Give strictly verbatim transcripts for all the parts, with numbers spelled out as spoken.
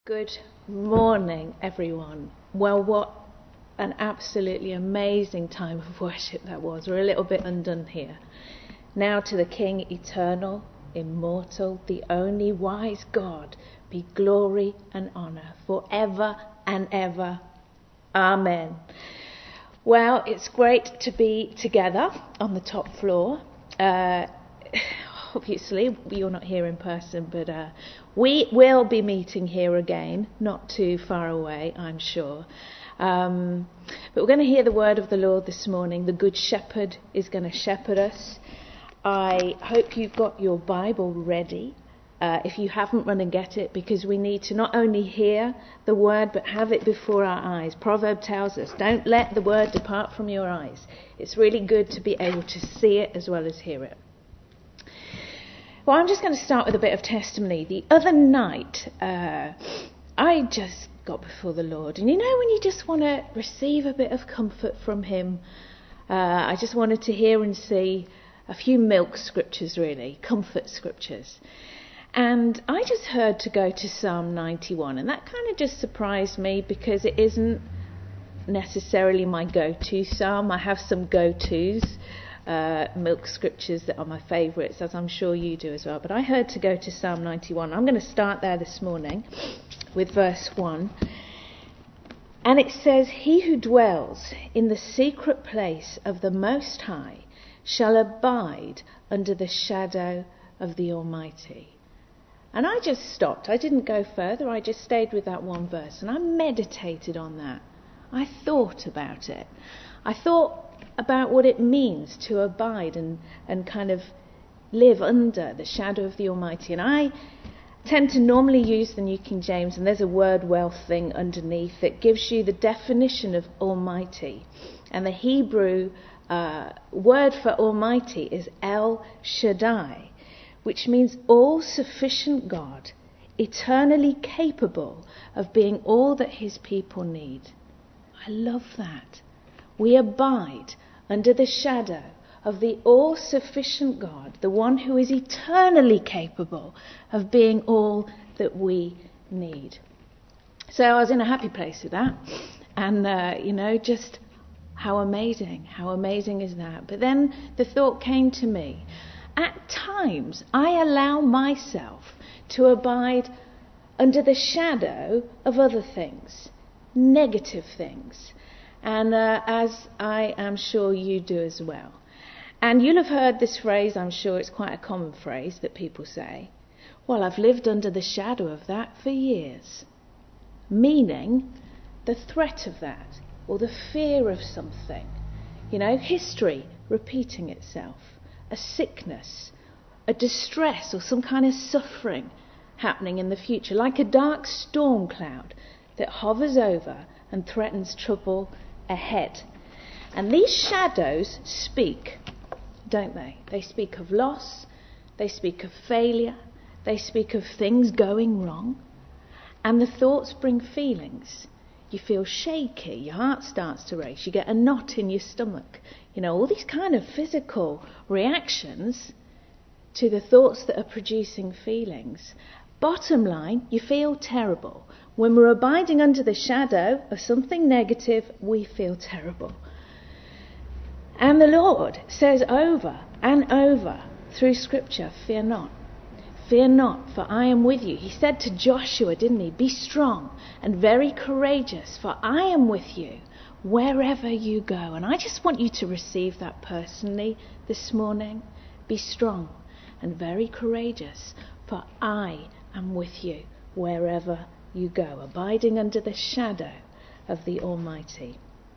Good morning, everyone. Well, what an absolutely amazing time of worship that was. We're a little bit undone here. Now to the King, eternal, immortal, the only wise God, be glory and honour forever and ever. Amen. Well, it's great to be together on the top floor. Uh, obviously, you're not here in person, but uh, we will be meeting here again, not too far away, I'm sure. Um, but we're going to hear the word of the Lord this morning. The Good Shepherd is going to shepherd us. I hope you've got your Bible ready. Uh, if you haven't, run and get it, because we need to not only hear the word, but have it before our eyes. Proverb tells us, don't let the word depart from your eyes. It's really good to be able to see it as well as hear it. Well, I'm just going to start with a bit of testimony. The other night, uh, I just got before the Lord. And you know when you just want to receive a bit of comfort from him? Uh, I just wanted to hear and see a few milk scriptures, really, comfort scriptures. And I just heard to go to Psalm ninety-one. And that kind of just surprised me because it isn't necessarily my go-to psalm. I have some go-tos. Uh, milk scriptures that are my favourites, as I'm sure you do as well. But I heard to go to Psalm ninety-one. I'm going to start there this morning with verse one. And it says, "He who dwells in the secret place of the Most High shall abide under the shadow of the Almighty." And I just stopped. I didn't go further. I just stayed with that one verse. And I meditated on that. I thought about it. I thought about what it means to abide and, and kind of live under the shadow of the Almighty. And I tend to normally use the New King James, and there's a word wealth thing underneath that gives you the definition of Almighty. And the Hebrew uh, word for Almighty is El Shaddai, which means all-sufficient God, eternally capable of being all that his people need. I love that. We abide under the shadow of the all-sufficient God, the one who is eternally capable of being all that we need. So I was in a happy place with that. And, uh, you know, just how amazing, how amazing is that? But then the thought came to me, at times I allow myself to abide under the shadow of other things, negative things. And uh, as I am sure you do as well. And you'll have heard this phrase, I'm sure it's quite a common phrase that people say, well, I've lived under the shadow of that for years. Meaning the threat of that, or the fear of something. You know, history repeating itself, a sickness, a distress, or some kind of suffering happening in the future, like a dark storm cloud that hovers over and threatens trouble ahead. And these shadows speak, don't they? They speak of loss, they speak of failure, they speak of things going wrong, and the thoughts bring feelings. You feel shaky, your heart starts to race, you get a knot in your stomach, you know, all these kind of physical reactions to the thoughts that are producing feelings. Bottom line, you feel terrible. When we're abiding under the shadow of something negative, we feel terrible. And the Lord says over and over through Scripture, fear not. Fear not, for I am with you. He said to Joshua, didn't he? Be strong and very courageous, for I am with you wherever you go. And I just want you to receive that personally this morning. Be strong and very courageous, for I am with you wherever you go, abiding under the shadow of the Almighty.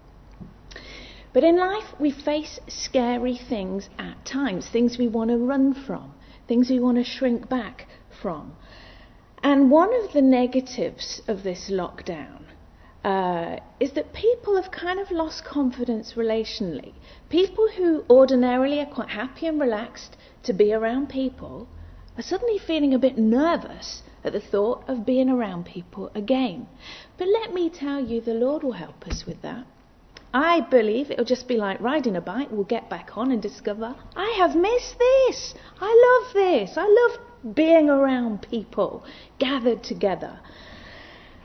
But in life we face scary things at times, things we want to run from, things we want to shrink back from. And one of the negatives of this lockdown uh, is that people have kind of lost confidence relationally. People who ordinarily are quite happy and relaxed to be around people are suddenly feeling a bit nervous at the thought of being around people again. But let me tell you, the Lord will help us with that. I believe it'll just be like riding a bike. We'll get back on and discover, I have missed this. I love this. I love being around people gathered together.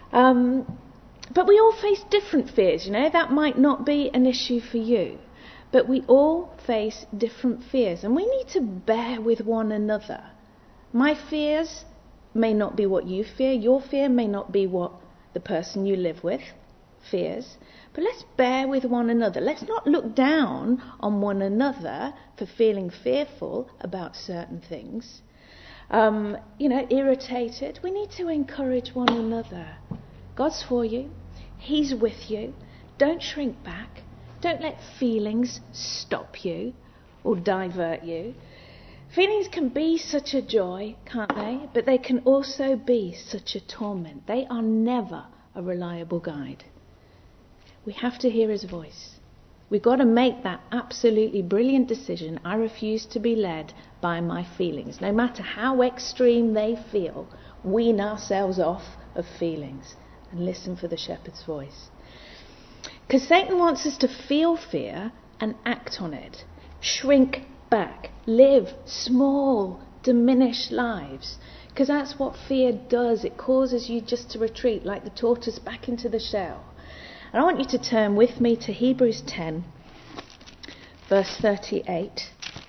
Um, but we all face different fears, you know. That might not be an issue for you. But we all face different fears, and we need to bear with one another. My fears may not be what you fear. Your fear may not be what the person you live with fears. But let's bear with one another. Let's not look down on one another for feeling fearful about certain things. Um, you know, irritated. We need to encourage one another. God's for you. He's with you. Don't shrink back. Don't let feelings stop you or divert you. Feelings can be such a joy, can't they? But they can also be such a torment. They are never a reliable guide. We have to hear his voice. We've got to make that absolutely brilliant decision. I refuse to be led by my feelings. No matter how extreme they feel, wean ourselves off of feelings and listen for the shepherd's voice. Because Satan wants us to feel fear and act on it. Shrink back. Live small, diminished lives. Because that's what fear does. It causes you just to retreat like the tortoise back into the shell. And I want you to turn with me to Hebrews ten, verse thirty-eight.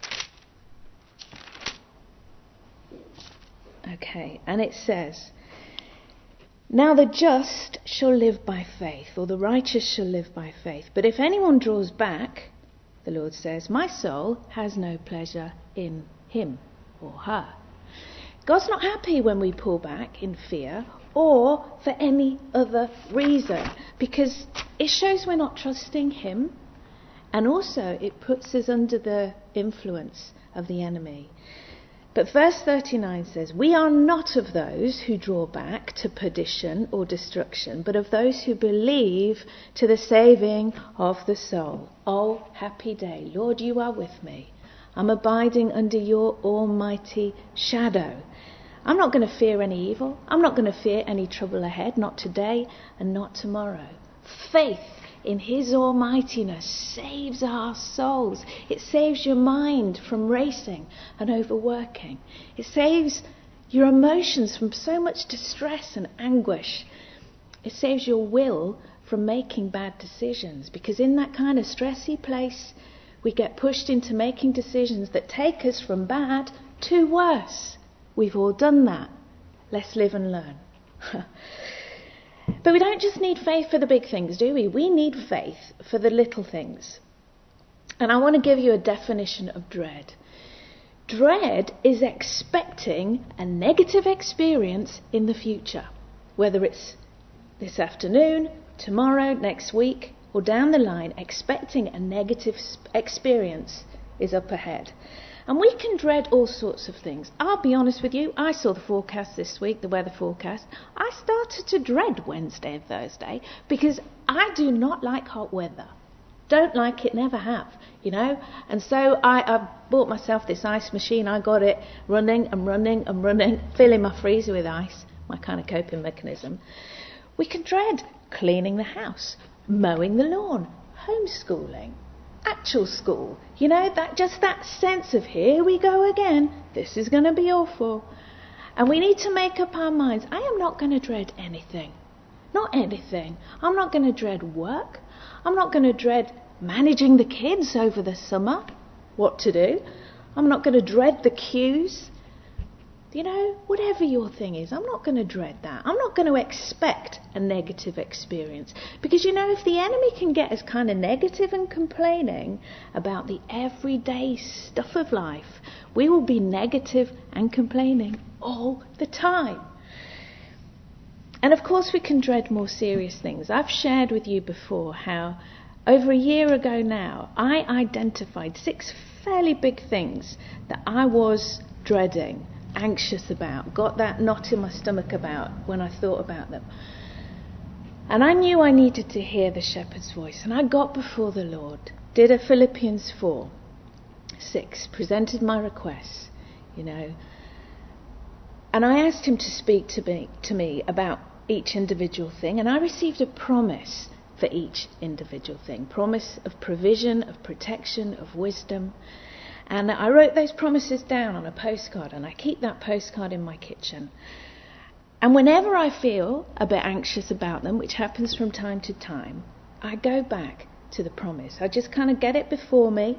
Okay, and it says, "Now the just shall live by faith," or the righteous shall live by faith. "But if anyone draws back," the Lord says, "my soul has no pleasure in him," or her. God's not happy when we pull back in fear or for any other reason, because it shows we're not trusting him, and also it puts us under the influence of the enemy. But verse thirty-nine says, "We are not of those who draw back to perdition or destruction, but of those who believe to the saving of the soul." Oh, happy day. Lord, you are with me. I'm abiding under your almighty shadow. I'm not going to fear any evil. I'm not going to fear any trouble ahead, not today and not tomorrow. Faith in his almightiness saves our souls. It saves your mind from racing and overworking. It saves your emotions from so much distress and anguish. It saves your will from making bad decisions, because in that kind of stressy place, we get pushed into making decisions that take us from bad to worse. We've all done that. Let's live and learn. But we don't just need faith for the big things, do we? We need faith for the little things. And I want to give you a definition of dread. Dread is expecting a negative experience in the future, whether it's this afternoon, tomorrow, next week, or down the line. Expecting a negative experience is up ahead. And we can dread all sorts of things. I'll be honest with you, I saw the forecast this week, the weather forecast. I started to dread Wednesday and Thursday because I do not like hot weather. Don't like it, never have, you know. And so I, I bought myself this ice machine. I got it running and running and running, filling my freezer with ice, my kind of coping mechanism. We can dread cleaning the house, mowing the lawn, homeschooling, actual school, you know, that just that sense of here we go again, this is going to be awful. And we need to make up our minds. I am not going to dread anything. Not anything. I'm not going to dread work. I'm not going to dread managing the kids over the summer, what to do. I'm not going to dread the queues. You know, whatever your thing is, I'm not going to dread that. I'm not going to expect a negative experience. Because, you know, if the enemy can get us kind of negative and complaining about the everyday stuff of life, we will be negative and complaining all the time. And of course we can dread more serious things. I've shared with you before how over a year ago now, I identified six fairly big things that I was dreading, anxious about, got that knot in my stomach about when I thought about them. And I knew I needed to hear the shepherd's voice. And I got before the Lord, did a Philippians four, six, presented my requests, you know. And I asked him to speak to me, to me about each individual thing. And I received a promise for each individual thing. Promise of provision, of protection, of wisdom. And I wrote those promises down on a postcard, and I keep that postcard in my kitchen. And whenever I feel a bit anxious about them, which happens from time to time, I go back to the promise. I just kind of get it before me,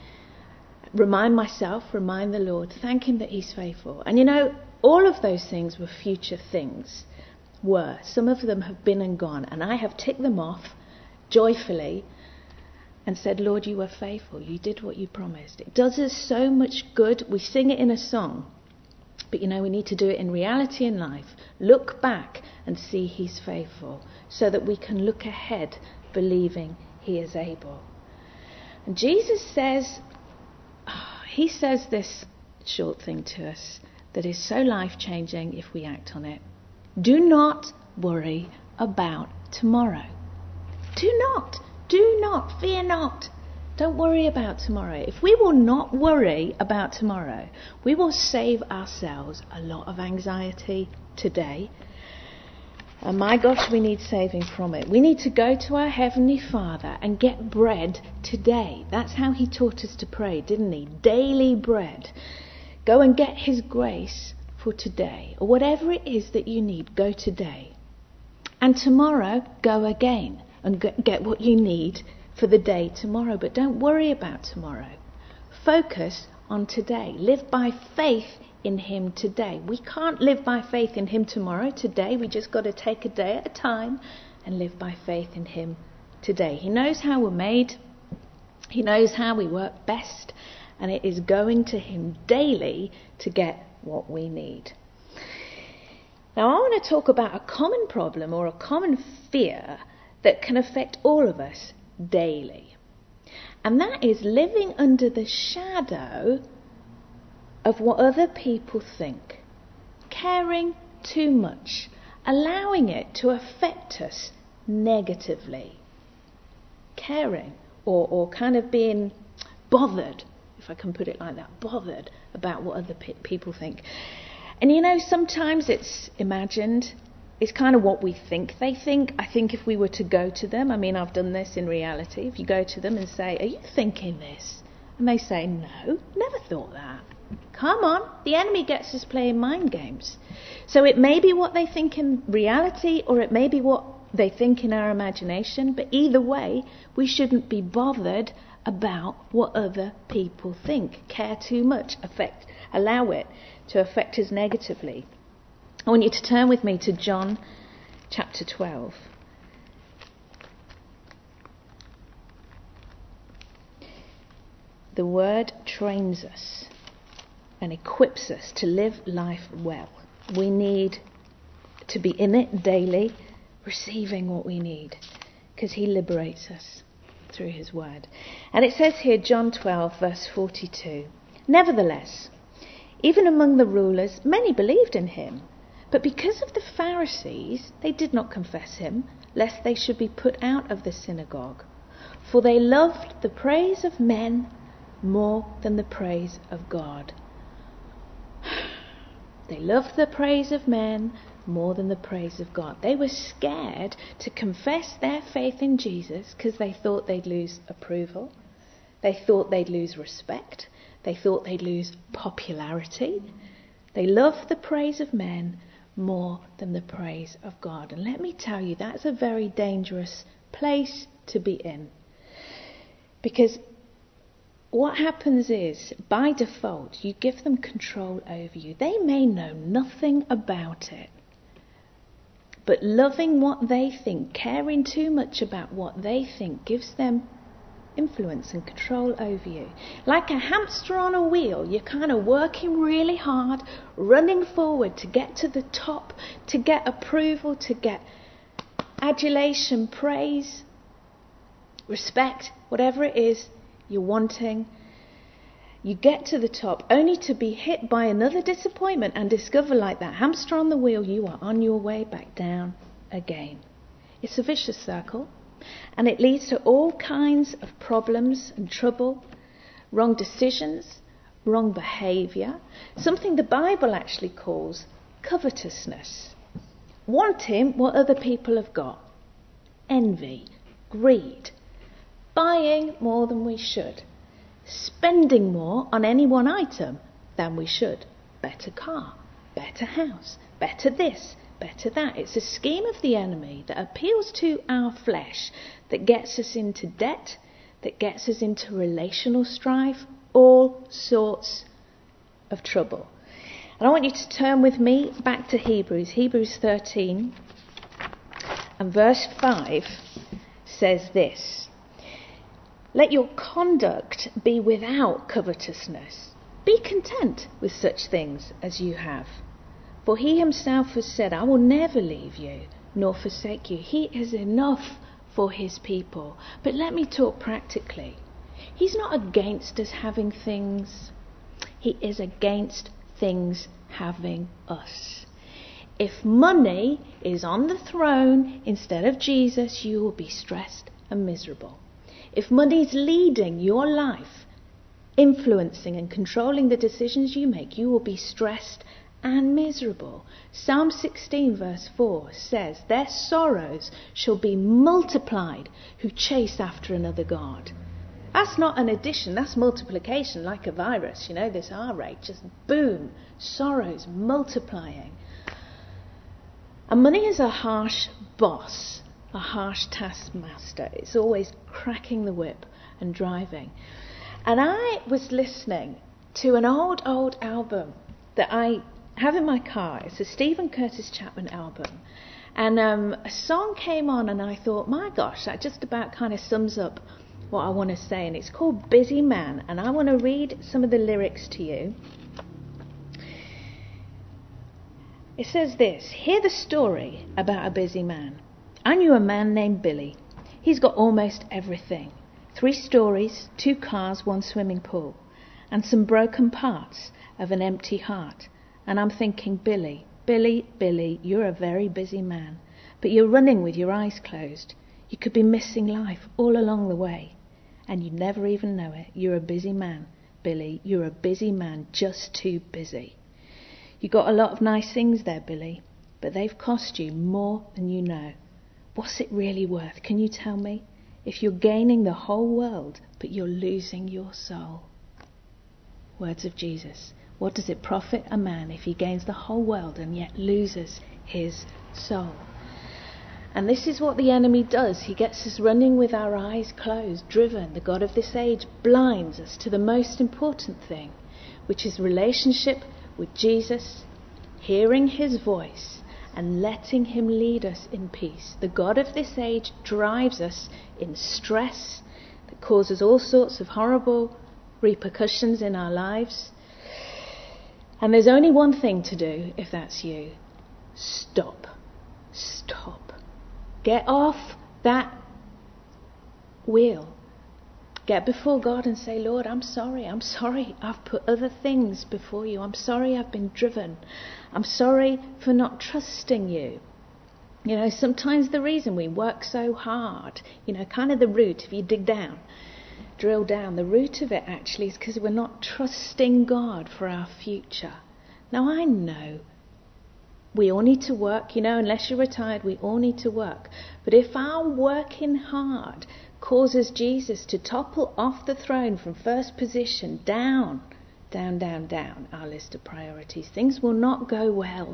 remind myself, remind the Lord, thank him that he's faithful. And you know, all of those things were future things. Were. Some of them have been and gone, and I have ticked them off joyfully and said, Lord, you were faithful. You did what you promised. It does us so much good. We sing it in a song, but you know, we need to do it in reality in life. Look back and see he's faithful so that we can look ahead believing he is able. And Jesus says, oh, he says this short thing to us that is so life-changing if we act on it. Do not worry about tomorrow. Do not, do not, fear not. Don't worry about tomorrow. If we will not worry about tomorrow, we will save ourselves a lot of anxiety today. And my gosh, we need saving from it. We need to go to our Heavenly Father and get bread today. That's how he taught us to pray, didn't he? Daily bread. Go and get his grace for today, or whatever it is that you need, go today. And tomorrow, go again and get what you need for the day tomorrow. But don't worry about tomorrow. Focus on today. Live by faith in him today. We can't live by faith in him tomorrow. Today, we just got to take a day at a time and live by faith in him today. He knows how we're made. He knows how we work best. And it is going to him daily to get what we need. Now I want to talk about a common problem or a common fear that can affect all of us daily. And that is living under the shadow of what other people think. Caring too much. Allowing it to affect us negatively. Caring or, or kind of being bothered, if I can put it like that, bothered about what other pe- people think. And you know, sometimes it's imagined. It's kind of what we think they think. I think if we were to go to them, I mean, I've done this in reality. If you go to them and say, are you thinking this? And they say, no, never thought that. Come on, the enemy gets us playing mind games. So it may be what they think in reality, or it may be what they think in our imagination. But either way, we shouldn't be bothered about what other people think. Care too much, affect, allow it to affect us negatively. I want you to turn with me to John chapter twelve. The word trains us and equips us to live life well. We need to be in it daily, receiving what we need, because he liberates us through his word. And it says here, John twelve, verse forty-two, nevertheless, even among the rulers, many believed in him. But because of the Pharisees, they did not confess him, lest they should be put out of the synagogue. For they loved the praise of men more than the praise of God. They loved the praise of men more than the praise of God. They were scared to confess their faith in Jesus because they thought they'd lose approval. They thought they'd lose respect. They thought they'd lose popularity. They loved the praise of men more than the praise of God. And let me tell you, that's a very dangerous place to be in. Because what happens is, by default, you give them control over you. They may know nothing about it. But loving what they think, caring too much about what they think, gives them influence and control over you. Like a hamster on a wheel, you're kind of working really hard, running forward to get to the top, to get approval, to get adulation, praise, respect, whatever it is you're wanting. You get to the top only to be hit by another disappointment and discover, like that hamster on the wheel, you are on your way back down again. It's a vicious circle, and it leads to all kinds of problems and trouble, wrong decisions, wrong behaviour, something the Bible actually calls covetousness. Wanting what other people have got. Envy, greed, buying more than we should, spending more on any one item than we should. Better car, better house, better this, better that. It's a scheme of the enemy that appeals to our flesh, that gets us into debt, that gets us into relational strife, all sorts of trouble. And I want you to turn with me back to Hebrews, Hebrews thirteen, and verse five says this: "Let your conduct be without covetousness. Be content with such things as you have. For he himself has said, I will never leave you nor forsake you." He is enough for his people. But let me talk practically. He's not against us having things. He is against things having us. If money is on the throne instead of Jesus, you will be stressed and miserable. If money is leading your life, influencing and controlling the decisions you make, you will be stressed and miserable. Psalm sixteen verse four says, "Their sorrows shall be multiplied who chase after another god." That's not an addition, that's multiplication, like a virus, you know, this R rate, just boom, sorrows multiplying. And money is a harsh boss, a harsh taskmaster. It's always cracking the whip and driving. And I was listening to an old, old album that I have in my car. It's a Stephen Curtis Chapman album. And um, a song came on and I thought, my gosh, that just about kind of sums up what I want to say. And it's called Busy Man. And I want to read some of the lyrics to you. It says this: "Hear the story about a busy man. I knew a man named Billy. He's got almost everything. Three stories, two cars, one swimming pool, and some broken parts of an empty heart. And I'm thinking, Billy, Billy, Billy, you're a very busy man. But you're running with your eyes closed. You could be missing life all along the way. And you never even know it. You're a busy man, Billy. You're a busy man, just too busy. You got a lot of nice things there, Billy, but they've cost you more than you know. What's it really worth? Can you tell me? If you're gaining the whole world, but you're losing your soul." Words of Jesus. What does it profit a man if he gains the whole world and yet loses his soul? And this is what the enemy does. He gets us running with our eyes closed, driven. The god of this age blinds us to the most important thing, which is relationship with Jesus, hearing his voice, and letting him lead us in peace. The god of this age drives us in stress that causes all sorts of horrible repercussions in our lives. And there's only one thing to do if that's you. Stop. Stop. Get off that wheel. Get before God and say, Lord, I'm sorry. I'm sorry I've put other things before you. I'm sorry I've been driven. I'm sorry for not trusting you. You know, sometimes the reason we work so hard, you know, kind of the root, if you dig down, drill down, the root of it actually is because we're not trusting God for our future. Now, I know we all need to work, you know, unless you're retired, we all need to work. But if our working hard causes Jesus to topple off the throne from first position down, down, down, down our list of priorities, things will not go well.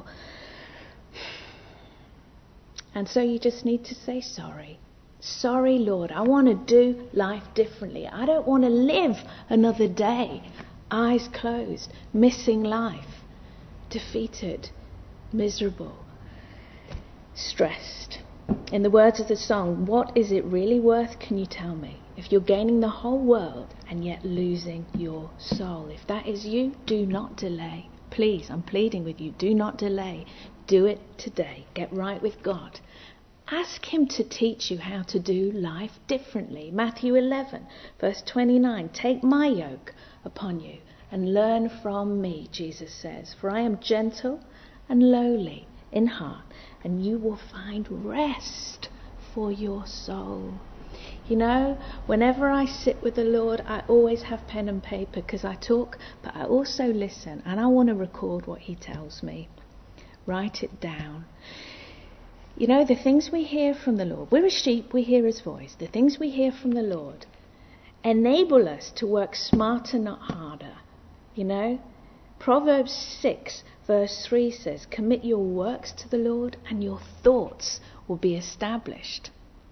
And so you just need to say sorry. Sorry, Lord, I want to do life differently. I don't want to live another day, eyes closed, missing life, defeated, miserable, stressed. In the words of the song, what is it really worth, can you tell me? If you're gaining the whole world and yet losing your soul. If that is you, do not delay. Please, I'm pleading with you, do not delay. Do it today. Get right with God. Ask him to teach you how to do life differently. Matthew eleven, verse twenty-nine. Take my yoke upon you and learn from me, Jesus says. For I am gentle and lowly in heart, and you will find rest for your soul. You know, whenever I sit with the Lord, I always have pen and paper because I talk, but I also listen, and I want to record what he tells me. Write it down. You know, the things we hear from the Lord, we're a sheep, we hear his voice. The things we hear from the Lord enable us to work smarter, not harder. You know, Proverbs six, verse three says, commit your works to the Lord and your thoughts will be established.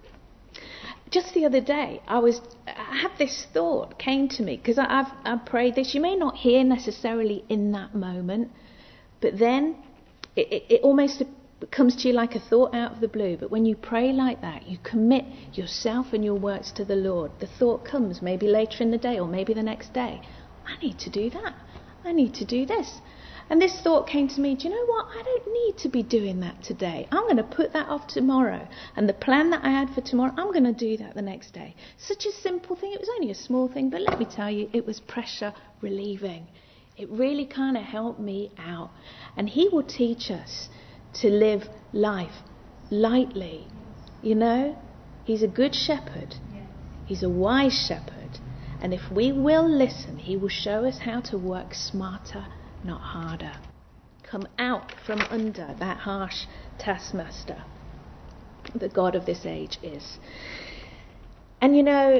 Just the other day, I was I had this thought came to me, because I've, I've prayed this. You may not hear necessarily in that moment, but then it, it, it almost comes to you like a thought out of the blue. But when you pray like that, you commit yourself and your works to the Lord. The thought comes maybe later in the day or maybe the next day. I need to do that. I need to do this. And this thought came to me, do you know what? I don't need to be doing that today. I'm going to put that off tomorrow. And the plan that I had for tomorrow, I'm going to do that the next day. Such a simple thing. It was only a small thing, but let me tell you, it was pressure relieving. It really kind of helped me out. And he will teach us to live life lightly. You know, he's a good shepherd. He's a wise shepherd. And if we will listen, he will show us how to work smarter, not harder. Come out from under that harsh taskmaster the God of this age is. And you know,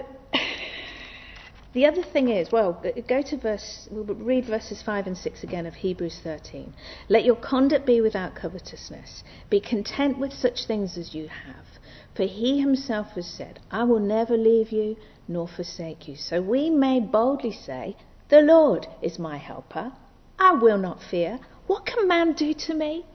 the other thing is, well, go to verse, we'll read verses five and six again of Hebrews thirteen. Let your conduct be without covetousness. Be content with such things as you have. For he himself has said, I will never leave you nor forsake you. So we may boldly say, the Lord is my helper. I will not fear. What can man do to me?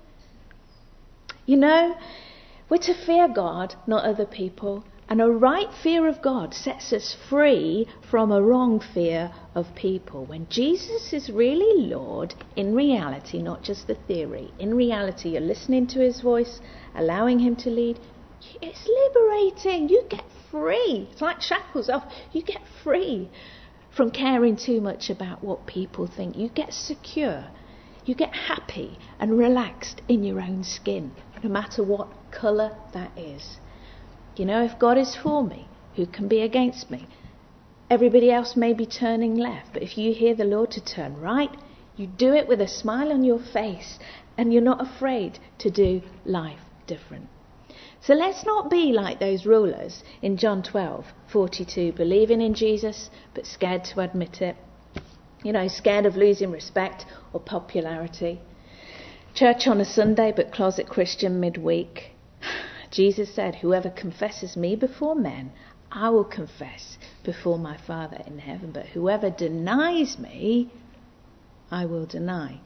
You know, we're to fear God, not other people. And a right fear of God sets us free from a wrong fear of people. When Jesus is really Lord, in reality, not just the theory, in reality, you're listening to his voice, allowing him to lead. It's liberating. You get free. It's like shackles off. You get free from caring too much about what people think. You get secure. You get happy and relaxed in your own skin, no matter what colour that is. You know, if God is for me, who can be against me? Everybody else may be turning left, but if you hear the Lord to turn right, you do it with a smile on your face, and you're not afraid to do life different. So let's not be like those rulers in John twelve forty-two, believing in Jesus but scared to admit it. You know, scared of losing respect or popularity. Church on a Sunday but closet Christian midweek. Jesus said, whoever confesses me before men, I will confess before my Father in heaven. But whoever denies me, I will deny.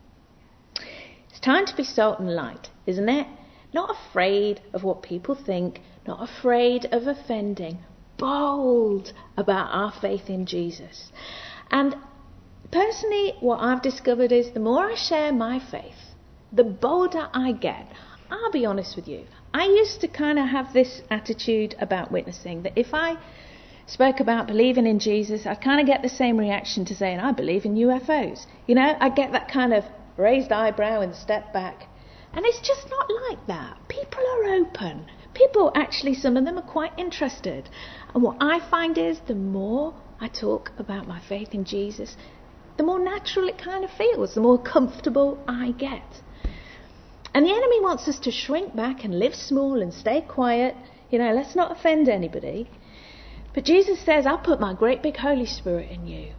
It's time to be salt and light, isn't it? Not afraid of what people think, not afraid of offending, bold about our faith in Jesus. And personally, what I've discovered is the more I share my faith, the bolder I get. I'll be honest with you. I used to kind of have this attitude about witnessing, that if I spoke about believing in Jesus, I'd kind of get the same reaction to saying, I believe in U F Os. You know, I'd get that kind of raised eyebrow and step back. And it's just not like that. People are open. People, actually, some of them are quite interested. And what I find is the more I talk about my faith in Jesus, the more natural it kind of feels, the more comfortable I get. And the enemy wants us to shrink back and live small and stay quiet. You know, let's not offend anybody. But Jesus says, I'll put my great big Holy Spirit in you.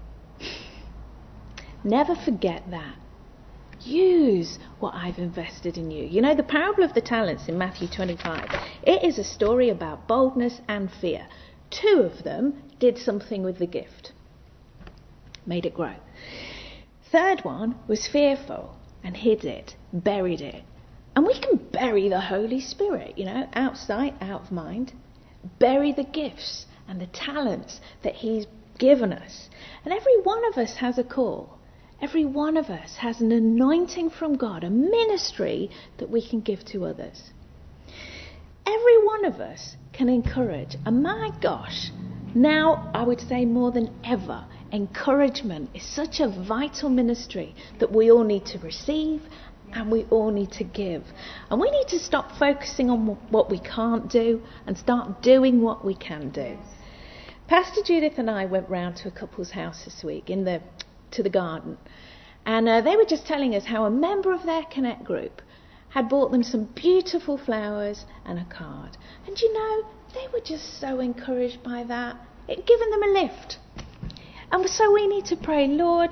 Never forget that. Use what I've invested in you. You know, the parable of the talents in Matthew twenty-five, it is a story about boldness and fear. Two of them did something with the gift, made it grow. Third one was fearful and hid it, buried it. And we can bury the Holy Spirit, you know, out of sight, out of mind. Bury the gifts and the talents that he's given us. And every one of us has a call. Every one of us has an anointing from God, a ministry that we can give to others. Every one of us can encourage. And my gosh, now I would say more than ever, encouragement is such a vital ministry that we all need to receive and we all need to give. And we need to stop focusing on what we can't do and start doing what we can do. Pastor Judith and I went round to a couple's house this week in the to the garden, and uh, they were just telling us how a member of their Connect group had bought them some beautiful flowers and a card. And you know, they were just so encouraged by that. It had given them a lift. And so we need to pray, Lord,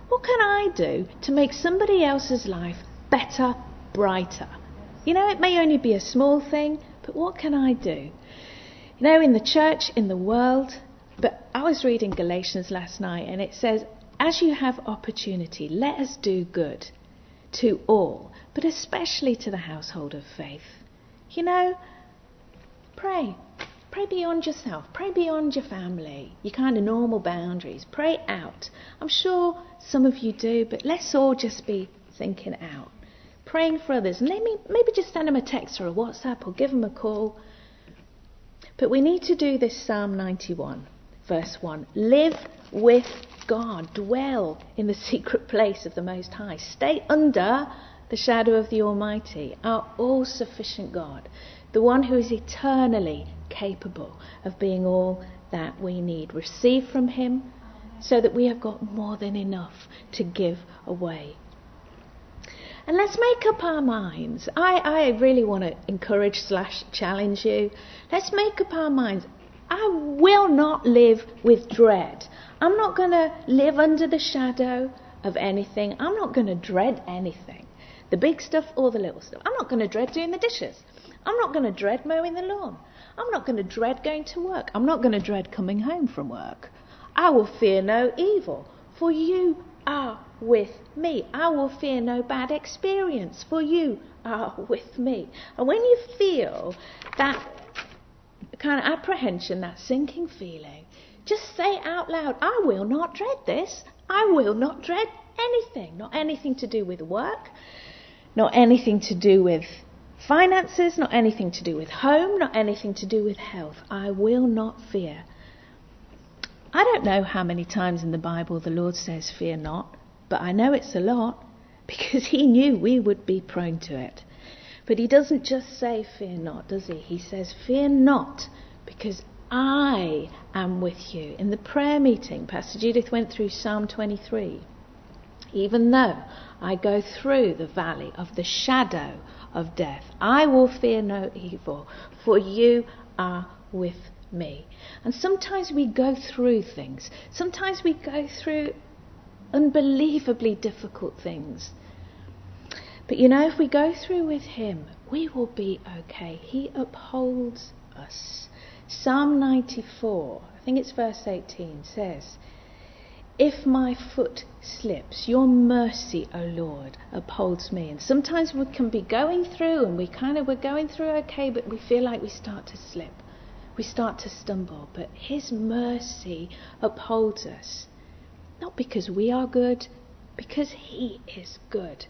What can I do to make somebody else's life better, brighter? You know, it may only be a small thing, but what can I do? You know, in the church, in the world, but I was reading Galatians last night and it says, as you have opportunity, let us do good to all, but especially to the household of faith. You know, pray. Pray beyond yourself. Pray beyond your family, your kind of normal boundaries. Pray out. I'm sure some of you do, but let's all just be thinking out. Praying for others. Maybe, maybe just send them a text or a WhatsApp or give them a call. But we need to do this Psalm ninety-one, verse one. Live with God. Dwell in the secret place of the Most High. Stay under the shadow of the Almighty, our all-sufficient God, the one who is eternally capable of being all that we need. Receive from him so that we have got more than enough to give away. And let's make up our minds. I, I really want to encourage slash challenge you. Let's make up our minds. I will not live with dread. I'm not going to live under the shadow of anything. I'm not going to dread anything. The big stuff or the little stuff. I'm not going to dread doing the dishes. I'm not going to dread mowing the lawn. I'm not going to dread going to work. I'm not going to dread coming home from work. I will fear no evil, for you are with me. I will fear no bad experience, for you are with me. And when you feel that kind of apprehension, that sinking feeling, just say out loud, I will not dread this. I will not dread anything. Not anything to do with work, not anything to do with finances, not anything to do with home, not anything to do with health. I will not fear. I don't know how many times in the Bible the Lord says fear not, but I know it's a lot because he knew we would be prone to it. But he doesn't just say fear not, does he? He says fear not because I am with you. In the prayer meeting, Pastor Judith went through Psalm twenty-three. Even though I go through the valley of the shadow of death, I will fear no evil, for you are with me. And sometimes we go through things. Sometimes we go through unbelievably difficult things. But you know, if we go through with him, we will be okay. He upholds us. Psalm ninety-four, I think it's verse eighteen, says, if my foot slips, your mercy, O Lord, upholds me. And sometimes we can be going through and we kind of, we're going through okay, but we feel like we start to slip. We start to stumble. But his mercy upholds us. Not because we are good, because he is good.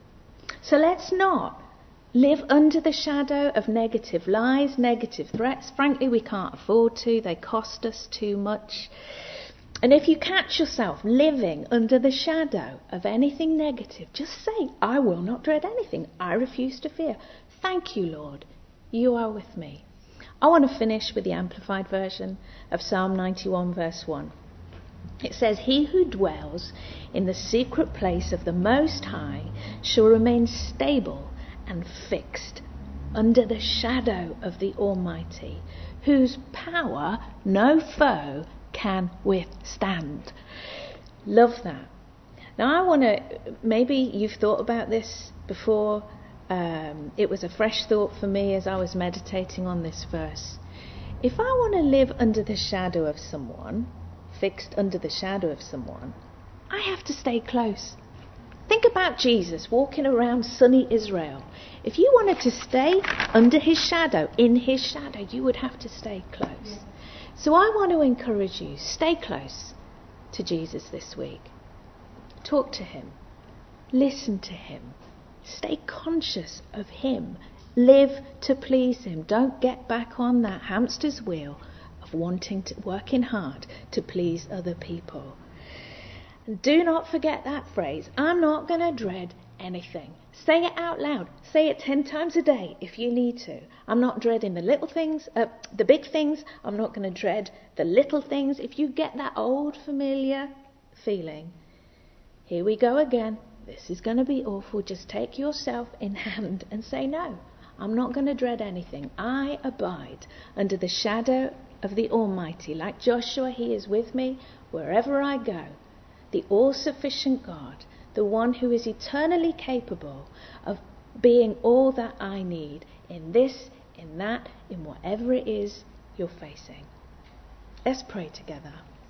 So let's not live under the shadow of negative lies, negative threats. Frankly, we can't afford to. They cost us too much. And if you catch yourself living under the shadow of anything negative, just say, I will not dread anything. I refuse to fear. Thank you, Lord. You are with me. I want to finish with the Amplified version of Psalm ninety-one, verse one. It says, he who dwells in the secret place of the Most High shall remain stable and fixed under the shadow of the Almighty, whose power no foe can withstand. Love that. Now I want to, maybe you've thought about this before. Um, it was a fresh thought for me as I was meditating on this verse. If I want to live under the shadow of someone, fixed under the shadow of someone, I have to stay close. Think about Jesus walking around sunny Israel. If you wanted to stay under his shadow, in his shadow, you would have to stay close. So I want to encourage you, stay close to Jesus this week. Talk to him. Listen to him. Stay conscious of him. Live to please him. Don't get back on that hamster's wheel of wanting to, working hard to please other people. And do not forget that phrase, I'm not going to dread anything. Say it out loud. Say it ten times a day if you need to. I'm not dreading the little things, uh, the big things. I'm not going to dread the little things. If you get that old familiar feeling, here we go again. This is going to be awful. Just take yourself in hand and say, no, I'm not going to dread anything. I abide under the shadow of the Almighty. Like Joshua, he is with me wherever I go. the all-sufficient God, the one who is eternally capable of being all that I need in this, in that, in whatever it is you're facing. Let's pray together.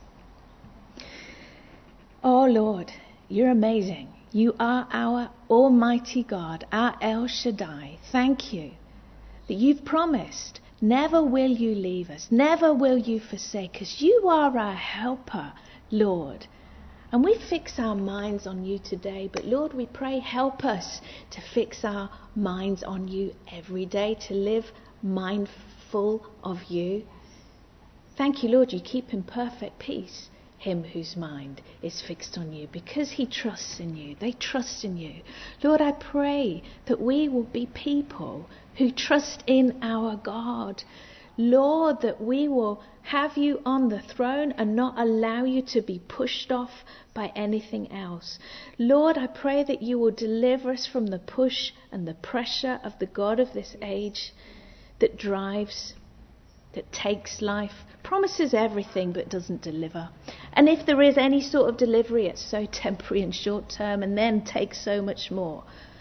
Oh Lord, you're amazing. You are our Almighty God, our El Shaddai. Thank you that you've promised, never will you leave us, never will you forsake us. You are our helper, Lord. And we fix our minds on you today, but Lord, we pray, help us to fix our minds on you every day, to live mindful of you. Thank you, Lord, you keep in perfect peace him whose mind is fixed on you, because he trusts in you. They trust in you. Lord, I pray that we will be people who trust in our God. Lord, that we will have you on the throne and not allow you to be pushed off by anything else. Lord, I pray that you will deliver us from the push and the pressure of the God of this age that drives, that takes life, promises everything but doesn't deliver. And if there is any sort of delivery, it's so temporary and short term and then takes so much more.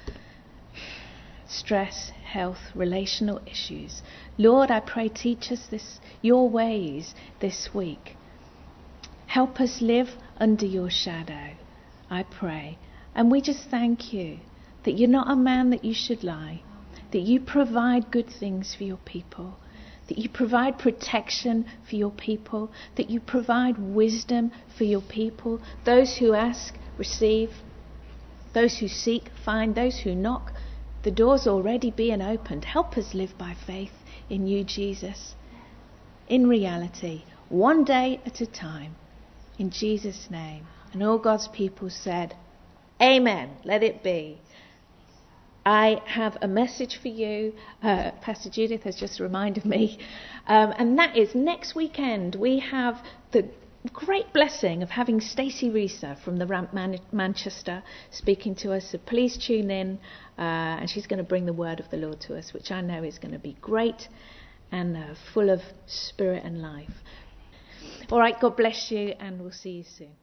Stress, health, relational issues. Lord, I pray, teach us this, your ways this week. Help us live under your shadow, I pray. And we just thank you that you're not a man that you should lie, that you provide good things for your people, that you provide protection for your people, that you provide wisdom for your people. Those who ask, receive. Those who seek, find. Those who knock, the door's already being opened. Help us live by faith in you, Jesus, in reality, one day at a time, in Jesus' name. And all God's people said, Amen. Let it be. I have a message for you. Uh, Pastor Judith has just reminded me. Um, and that is next weekend we have the great blessing of having Stacey Reeser from the Ramp Man- Manchester speaking to us. So please tune in. Uh, and she's going to bring the word of the Lord to us, which I know is going to be great and uh, full of spirit and life. All right, God bless you, and we'll see you soon.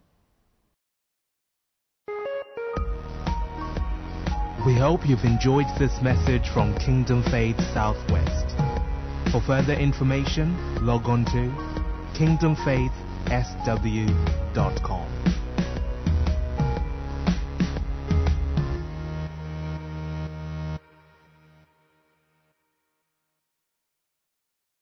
We hope you've enjoyed this message from Kingdom Faith Southwest. For further information, log on to kingdom faith s w dot com.